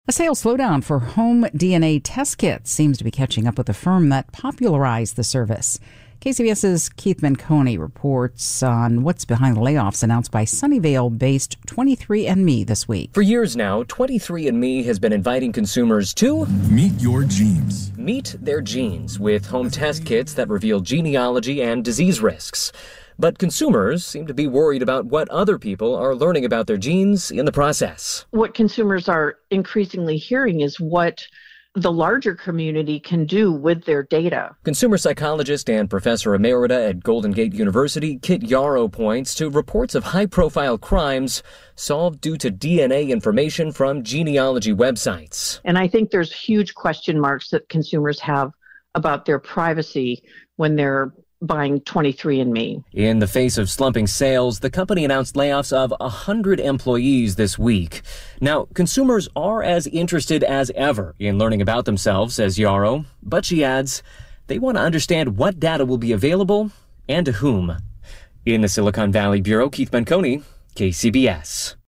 A sales slowdown for home DNA test kits seems to be catching up with the firm that popularized the service. KCBS's Keith Menconi reports on what's behind the layoffs announced by Sunnyvale-based 23andMe this week. For years now, 23andMe has been inviting consumers to meet your genes. Meet their genes with home test kits that reveal genealogy and disease risks. But consumers seem to be worried about what other people are learning about their genes in the process. What consumers are increasingly hearing is what the larger community can do with their data. Consumer psychologist and professor emerita at Golden Gate University, Kit Yarrow, points to reports of high-profile crimes solved due to DNA information from genealogy websites. And I think there's huge question marks that consumers have about their privacy when they're buying 23andMe. In the face of slumping sales, the company announced layoffs of 100 employees this week. Now, consumers are as interested as ever in learning about themselves, says Yarrow, but she adds, they want to understand what data will be available and to whom. In the Silicon Valley Bureau, Keith Menconi, KCBS.